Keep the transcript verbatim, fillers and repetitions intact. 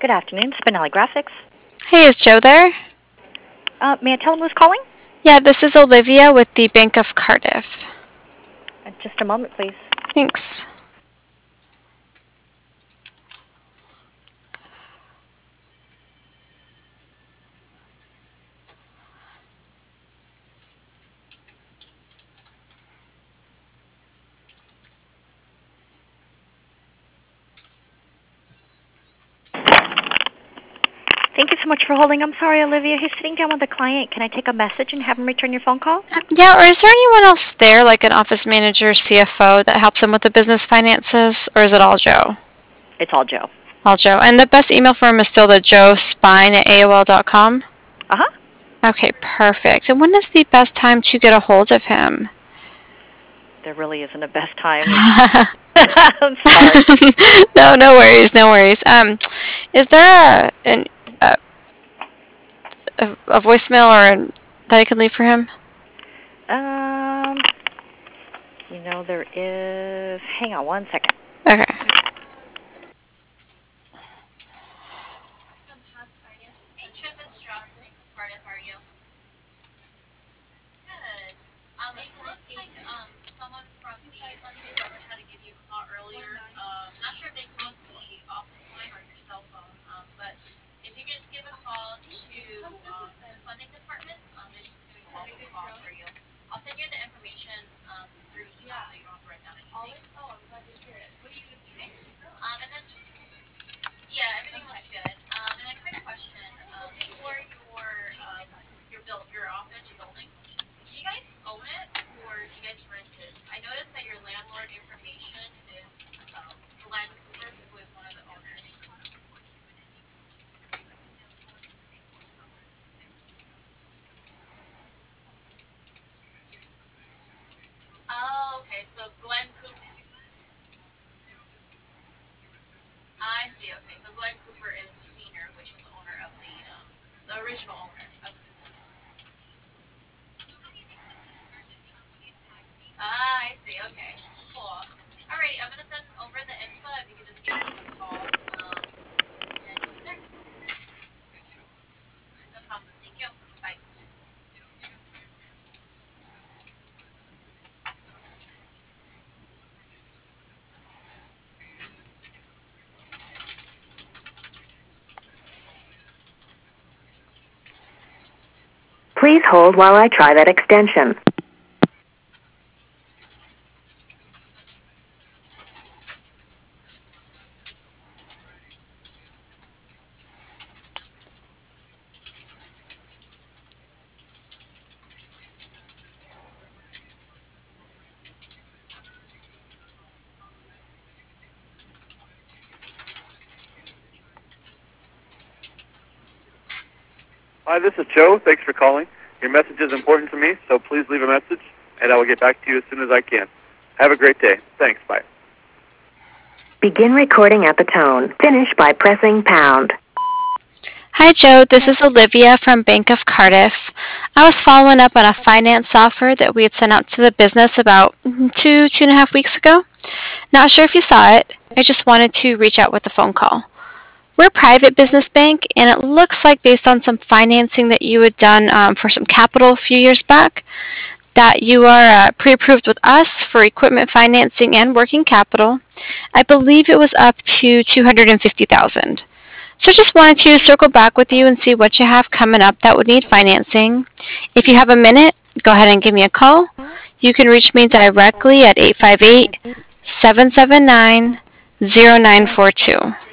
Good afternoon, Spinelli Graphics. Hey, is Joe there? Uh, may I tell him who's calling? Yeah, this is Olivia with the Bank of Cardiff. Uh, just a moment, please. Thanks. Thank you so much for holding. I'm sorry, Olivia. He's sitting down with a client. Can I take a message and have him return your phone call? Uh, yeah, or is there anyone else there, like an office manager, C F O, that helps him with the business finances, or is it all Joe? It's all Joe. All Joe. And the best email for him is still the joe spine at A O L dot com? Uh-huh. Okay, perfect. And when is the best time to get a hold of him? There really isn't a best time. I'm sorry. no, no worries, no worries. Um, is there a an, a, a, a voicemail or an, that I can leave for him? Um, you know, there is... Hang on one second. Okay. Please hold while I try that extension. Hi, this is Joe. Thanks for calling. Your message is important to me, so please leave a message, and I will get back to you as soon as I can. Have a great day. Thanks. Bye. Begin recording at the tone. Finish by pressing pound. Hi, Joe. This is Olivia from Bank of Cardiff. I was following up on a finance offer that we had sent out to the business about two, two and a half weeks ago. Not sure if you saw it. I just wanted to reach out with a phone call. We're a private business bank, and it looks like based on some financing that you had done um, for some capital a few years back, that you are uh, pre-approved with us for equipment financing and working capital. I believe it was up to two hundred fifty thousand dollars. So just wanted to circle back with you and see what you have coming up that would need financing. If you have a minute, go ahead and give me a call. You can reach me directly at eight five eight, seven seven nine, zero nine four two.